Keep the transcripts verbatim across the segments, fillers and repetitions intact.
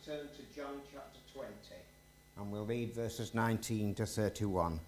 turn to John chapter twenty, and we'll read verses nineteen to thirty-one.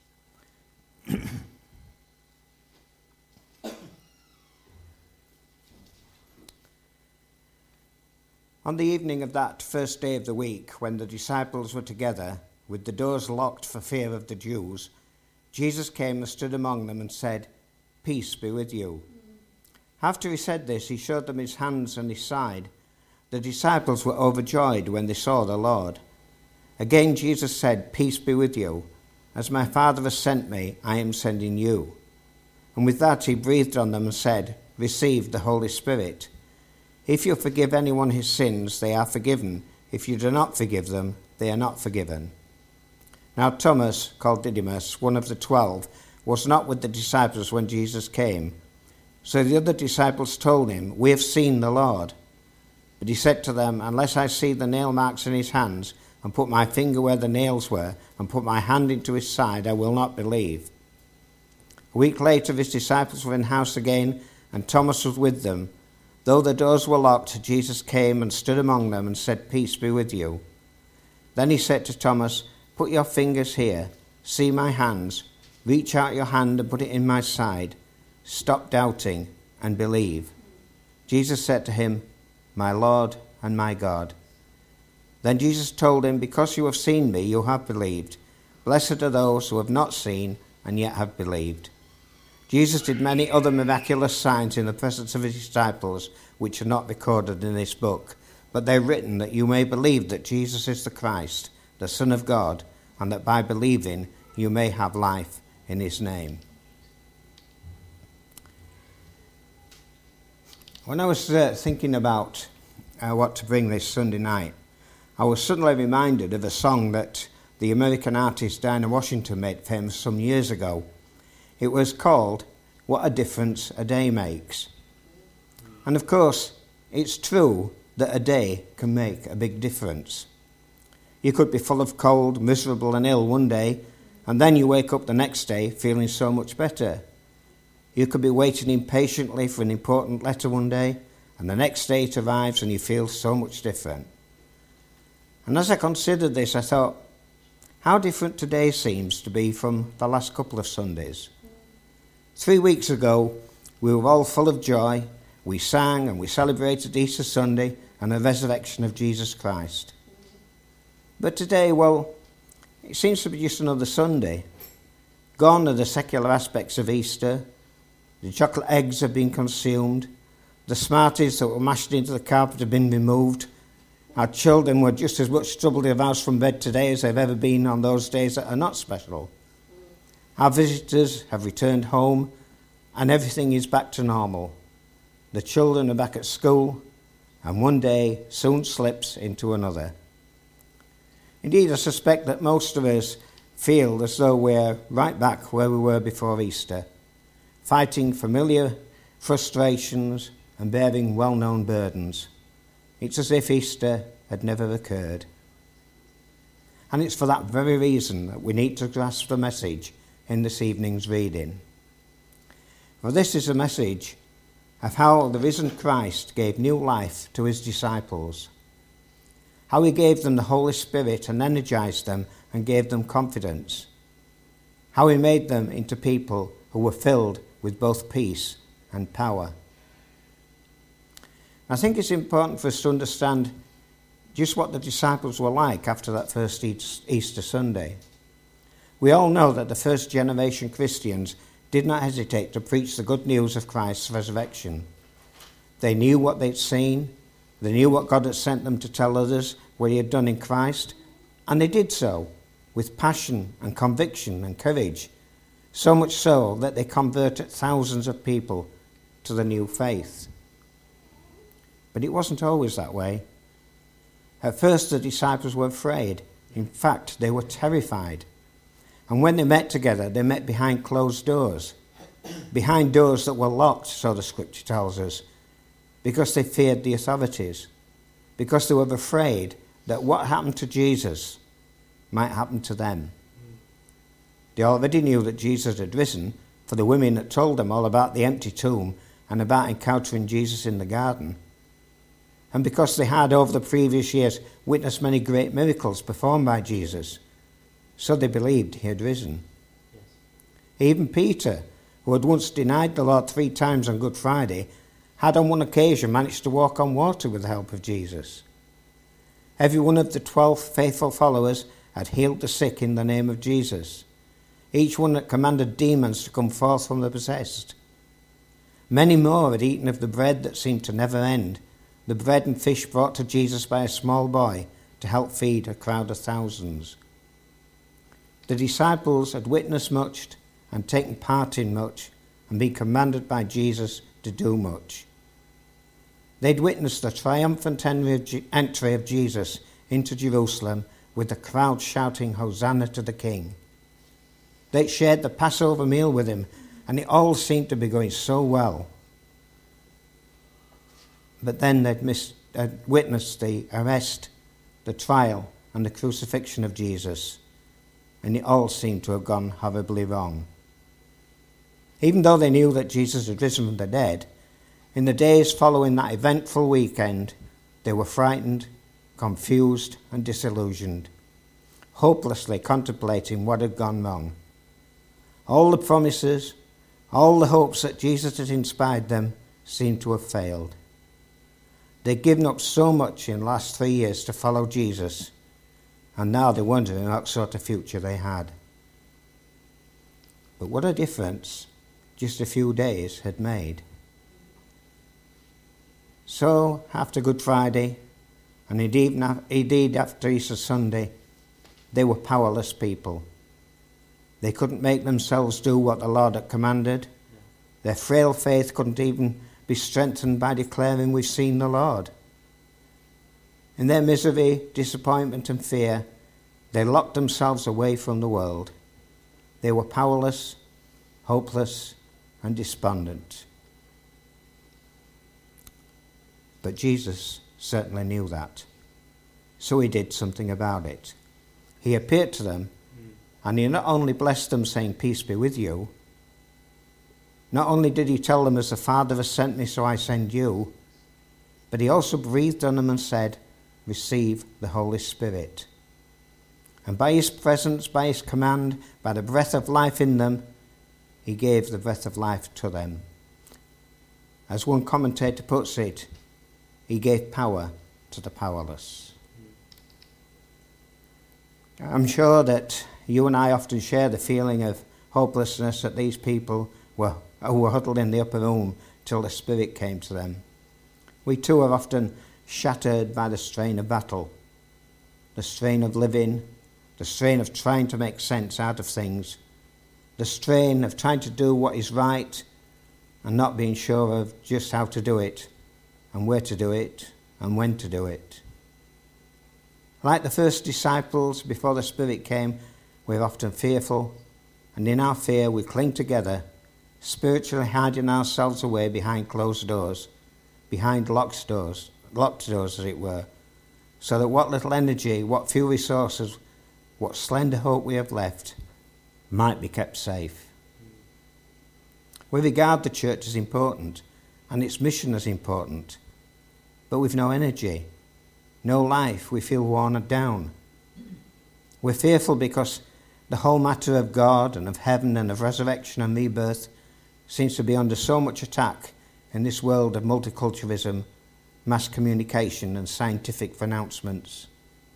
On the evening of that first day of the week, when the disciples were together, with the doors locked for fear of the Jews, Jesus came and stood among them and said, "Peace be with you." After he said this, he showed them his hands and his side. The disciples were overjoyed when they saw the Lord. Again Jesus said, "Peace be with you. As my Father has sent me, I am sending you." And with that he breathed on them and said, "Receive the Holy Spirit. If you forgive anyone his sins, they are forgiven. If you do not forgive them, they are not forgiven." Now Thomas, called Didymus, one of the twelve, was not with the disciples when Jesus came. So the other disciples told him, "We have seen the Lord." But he said to them, "Unless I see the nail marks in his hands, and put my finger where the nails were, and put my hand into his side, I will not believe." A week later his disciples were in the house again, and Thomas was with them. Though the doors were locked, Jesus came and stood among them and said, "Peace be with you." Then he said to Thomas, "Put your fingers here, see my hands, reach out your hand and put it in my side. Stop doubting and believe." Jesus said to him, "My Lord and my God." Then Jesus told him, "Because you have seen me, you have believed. Blessed are those who have not seen and yet have believed." Jesus did many other miraculous signs in the presence of his disciples, which are not recorded in this book, but they are written that you may believe that Jesus is the Christ, the Son of God, and that by believing you may have life in his name. When I was uh, thinking about uh, what to bring this Sunday night, I was suddenly reminded of a song that the American artist Dinah Washington made famous some years ago. It was called "What a Difference a Day Makes." And of course, it's true that a day can make a big difference. You could be full of cold, miserable and ill one day, and then you wake up the next day feeling so much better. You could be waiting impatiently for an important letter one day, and the next day it arrives and you feel so much different. And as I considered this, I thought, how different today seems to be from the last couple of Sundays. Three weeks ago, we were all full of joy. We sang and we celebrated Easter Sunday and the resurrection of Jesus Christ. But today, well, it seems to be just another Sunday. Gone are the secular aspects of Easter. The chocolate eggs have been consumed. The Smarties that were mashed into the carpet have been removed. Our children were just as much trouble to have house from bed today as they've ever been on those days that are not special. Our visitors have returned home, and everything is back to normal. The children are back at school, and one day soon slips into another. Indeed, I suspect that most of us feel as though we're right back where we were before Easter, fighting familiar frustrations and bearing well-known burdens. It's as if Easter had never occurred. And it's for that very reason that we need to grasp the message in this evening's reading. For this is a message of how the risen Christ gave new life to his disciples, how he gave them the Holy Spirit and energized them and gave them confidence, how he made them into people who were filled with both peace and power. I think it's important for us to understand just what the disciples were like after that first Easter Sunday. We all know that the first generation Christians did not hesitate to preach the good news of Christ's resurrection. They knew what they'd seen, they knew what God had sent them to tell others what he had done in Christ, and they did so with passion and conviction and courage, so much so that they converted thousands of people to the new faith. But it wasn't always that way. At first the disciples were afraid. In fact, they were terrified. And when they met together, they met behind closed doors, behind doors that were locked, so the scripture tells us, because they feared the authorities, because they were afraid that what happened to Jesus might happen to them. They already knew that Jesus had risen, for the women had told them all about the empty tomb and about encountering Jesus in the garden. and because they had over the previous years witnessed many great miracles performed by Jesus, so they believed he had risen. Yes. Even Peter, who had once denied the Lord three times on Good Friday, had on one occasion managed to walk on water with the help of Jesus. Every one of the twelve faithful followers had healed the sick in the name of Jesus. Each one had commanded demons to come forth from the possessed. Many more had eaten of the bread that seemed to never end, the bread and fish brought to Jesus by a small boy to help feed a crowd of thousands. The disciples had witnessed much and taken part in much and been commanded by Jesus to do much. They'd witnessed the triumphant entry of Jesus into Jerusalem with the crowd shouting, "Hosanna to the King." They'd shared the Passover meal with him, and it all seemed to be going so well. But then they'd, missed, they'd witnessed the arrest, the trial, and the crucifixion of Jesus, and it all seemed to have gone horribly wrong. Even though they knew that Jesus had risen from the dead, in the days following that eventful weekend, they were frightened, confused, and disillusioned, hopelessly contemplating what had gone wrong. All the promises, all the hopes that Jesus had inspired them seemed to have failed. They'd given up so much in the last three years to follow Jesus, and now they're wondering what sort of future they had. But what a difference just a few days had made. So, after Good Friday, and indeed after Easter Sunday, they were powerless people. They couldn't make themselves do what the Lord had commanded. Their frail faith couldn't even be strengthened by declaring, "We've seen the Lord." In their misery, disappointment and fear, they locked themselves away from the world. They were powerless, hopeless, and despondent. But Jesus certainly knew that. So he did something about it. He appeared to them, and he not only blessed them, saying, "Peace be with you," not only did he tell them, "As the Father has sent me, so I send you," but he also breathed on them and said, "Receive the Holy Spirit." And by his presence, by his command, by the breath of life in them, he gave the breath of life to them. As one commentator puts it, he gave power to the powerless. I'm sure that you and I often share the feeling of hopelessness that these people were, who were huddled in the upper room till the Spirit came to them. We too are often shattered by the strain of battle, the strain of living, the strain of trying to make sense out of things, the strain of trying to do what is right and not being sure of just how to do it and where to do it and when to do it. Like the first disciples before the Spirit came, we're often fearful, and in our fear we cling together, spiritually hiding ourselves away behind closed doors, behind locked doors, locked doors as it were, so that what little energy, what few resources, what slender hope we have left might be kept safe. We regard the church as important and its mission as important, but with no energy, no life, we feel worn down. We're fearful because the whole matter of God and of heaven and of resurrection and rebirth seems to be under so much attack in this world of multiculturalism, mass communication and scientific pronouncements.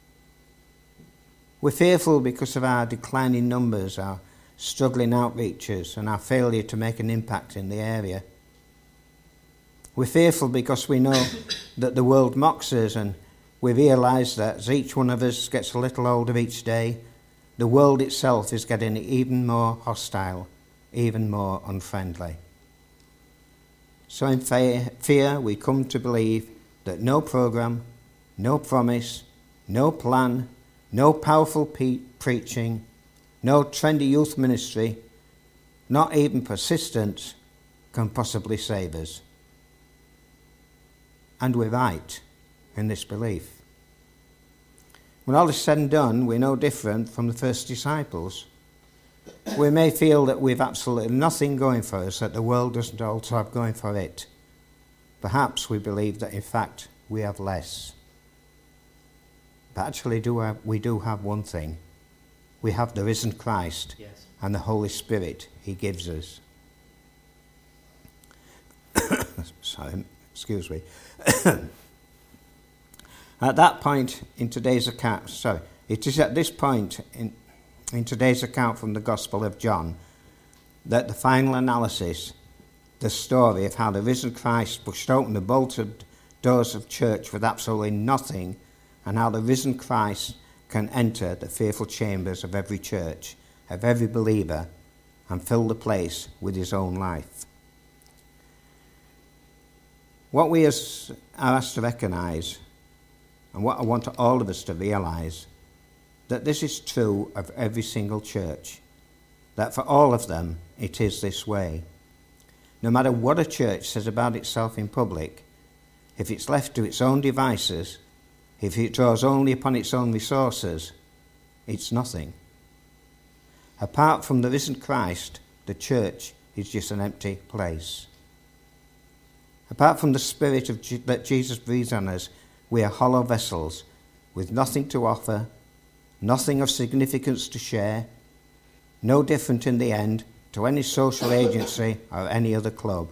We're fearful because of our declining numbers, our struggling outreaches and our failure to make an impact in the area. We're fearful because we know that the world mocks us, and we realise that as each one of us gets a little older each day, the world itself is getting even more hostile, even more unfriendly. So in fear, we come to believe that no programme, no promise, no plan, no powerful pe- preaching, no trendy youth ministry, not even persistence, can possibly save us. And we're right in this belief. When all is said and done, we're no different from the first disciples. We may feel that we've absolutely nothing going for us, that the world doesn't also have going for it. Perhaps we believe that, in fact, we have less. But actually do have, we do have one thing. We have the risen Christ. Yes. And the Holy Spirit he gives us. Sorry, excuse me. At that point in today's account, sorry, it is at this point in, in today's account from the Gospel of John that the final analysis, the story of how the risen Christ pushed open the bolted doors of church with absolutely nothing, and how the risen Christ can enter the fearful chambers of every church, of every believer, and fill the place with his own life. What we as, are asked to recognise, and what I want all of us to realise, that this is true of every single church, that for all of them it is this way. No matter what a church says about itself in public, if it's left to its own devices, if it draws only upon its own resources, it's nothing. Apart from the risen Christ, the church is just an empty place. Apart from the Spirit of G- that Jesus breathes on us, we are hollow vessels with nothing to offer, nothing of significance to share, no different in the end to any social agency or any other club.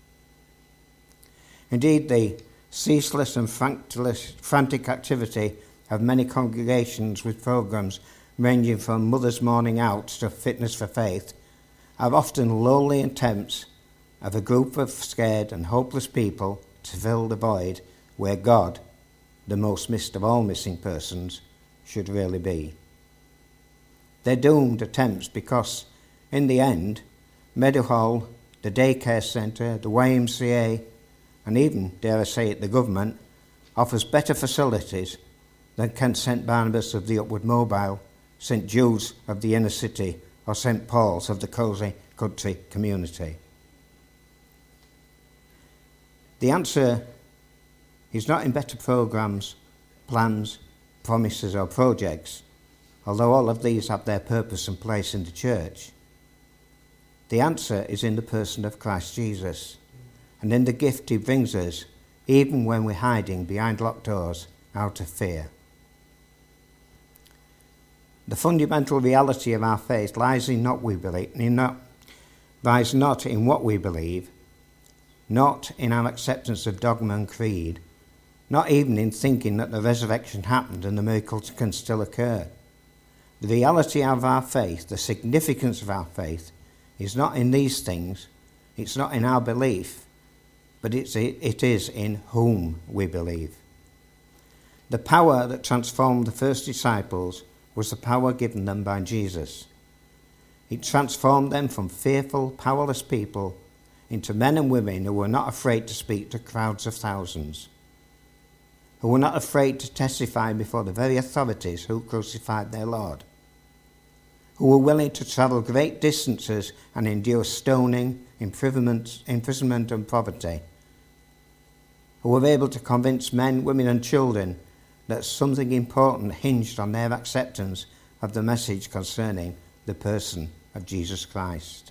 Indeed, the ceaseless and frantic activity of many congregations with programs ranging from Mother's Morning Out to Fitness for Faith are often lowly attempts of a group of scared and hopeless people to fill the void where God, the most missed of all missing persons, should really be. They're doomed attempts because, in the end, Meadowhall, the daycare centre, the Y M C A, and even, dare I say it, the government, offers better facilities than can Saint Barnabas of the Upward Mobile, Saint Jude's of the inner city, or Saint Paul's of the cosy country community. The answer is not in better programmes, plans, promises or projects, although all of these have their purpose and place in the church. The answer is in the person of Christ Jesus, and in the gift he brings us, even when we're hiding behind locked doors out of fear. The fundamental reality of our faith lies in not we believe, in not, lies not in what we believe, not in our acceptance of dogma and creed, not even in thinking that the resurrection happened and the miracles can still occur. The reality of our faith, the significance of our faith, is not in these things, it's not in our belief, but it's, it is in whom we believe. The power that transformed the first disciples was the power given them by Jesus. It transformed them from fearful, powerless people into men and women who were not afraid to speak to crowds of thousands, who were not afraid to testify before the very authorities who crucified their Lord, who were willing to travel great distances and endure stoning, imprisonment, imprisonment and poverty, who were able to convince men, women and children that something important hinged on their acceptance of the message concerning the person of Jesus Christ.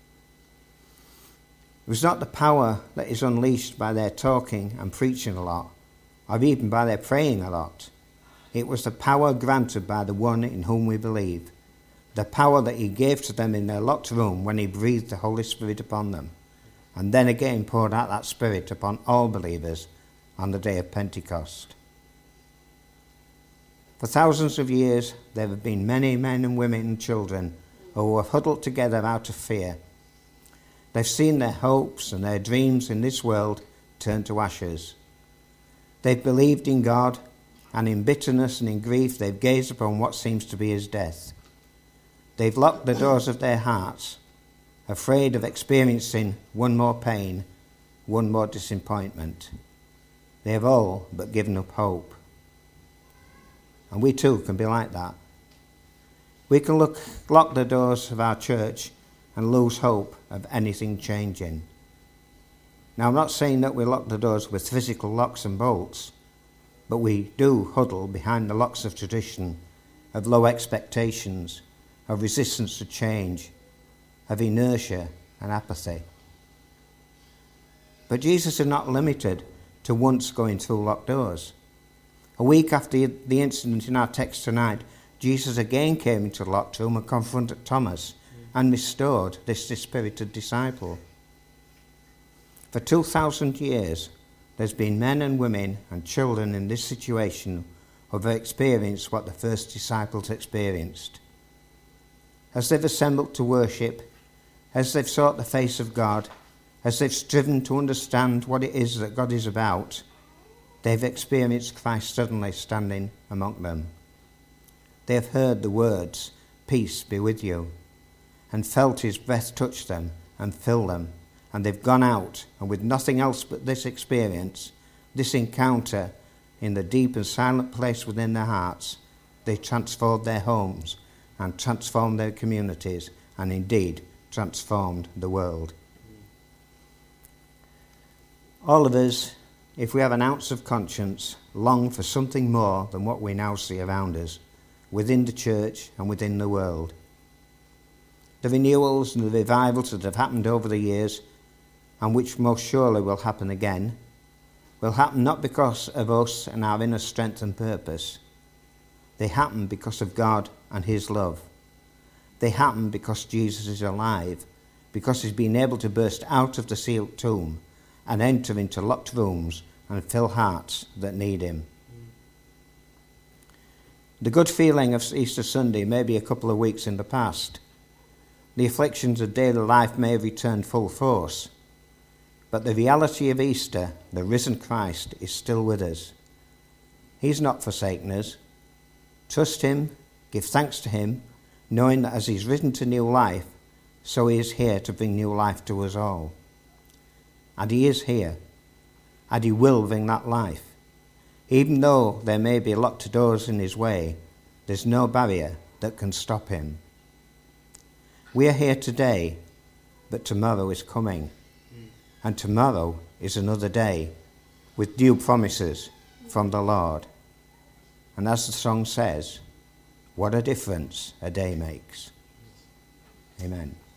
It was not the power that is unleashed by their talking and preaching a lot, or even by their praying a lot. It was the power granted by the one in whom we believe, the power that he gave to them in their locked room when he breathed the Holy Spirit upon them, and then again poured out that Spirit upon all believers on the day of Pentecost. For thousands of years, there have been many men and women and children who have huddled together out of fear. They've seen their hopes and their dreams in this world turn to ashes. They've believed in God, and in bitterness and in grief they've gazed upon what seems to be his death. They've locked the doors of their hearts, afraid of experiencing one more pain, one more disappointment. They have all but given up hope. And we too can be like that. We can look, lock the doors of our church and lose hope of anything changing. Now, I'm not saying that we lock the doors with physical locks and bolts, but we do huddle behind the locks of tradition, of low expectations, of resistance to change, of inertia and apathy. But Jesus is not limited to once going through locked doors. A week after the incident in our text tonight, Jesus again came into the locked room and confronted Thomas and restored this dispirited disciple. For two thousand years, there's been men and women and children in this situation who have experienced what the first disciples experienced. As they've assembled to worship, as they've sought the face of God, as they've striven to understand what it is that God is about, they've experienced Christ suddenly standing among them. They have heard the words, "Peace be with you," and felt his breath touch them and fill them, and they've gone out, and with nothing else but this experience, this encounter in the deep and silent place within their hearts, they transformed their homes and transformed their communities, and indeed transformed the world. All of us, if we have an ounce of conscience, long for something more than what we now see around us, within the church and within the world. The renewals and the revivals that have happened over the years, and which most surely will happen again, will happen not because of us and our inner strength and purpose. They happen because of God and his love. They happen because Jesus is alive, because he's been able to burst out of the sealed tomb and enter into locked rooms and fill hearts that need him. The good feeling of Easter Sunday may be a couple of weeks in the past. The afflictions of daily life may have returned full force. But the reality of Easter, the risen Christ, is still with us. He's not forsaken us. Trust him, give thanks to him, knowing that as he's risen to new life, so he is here to bring new life to us all. And he is here, and he will bring that life. Even though there may be locked doors in his way, there's no barrier that can stop him. We are here today, but tomorrow is coming. And tomorrow is another day with new promises from the Lord. And as the song says, what a difference a day makes. Amen.